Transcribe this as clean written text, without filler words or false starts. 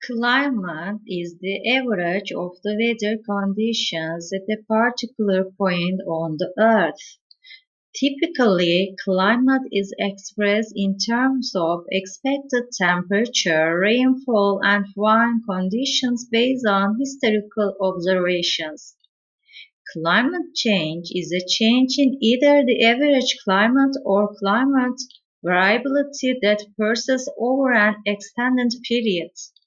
Climate is the average of the weather conditions at a particular point on the Earth. Typically, climate is expressed in terms of expected temperature, rainfall, and wind conditions based on historical observations. Climate change is a change in either the average climate or climate variability that persists over an extended period.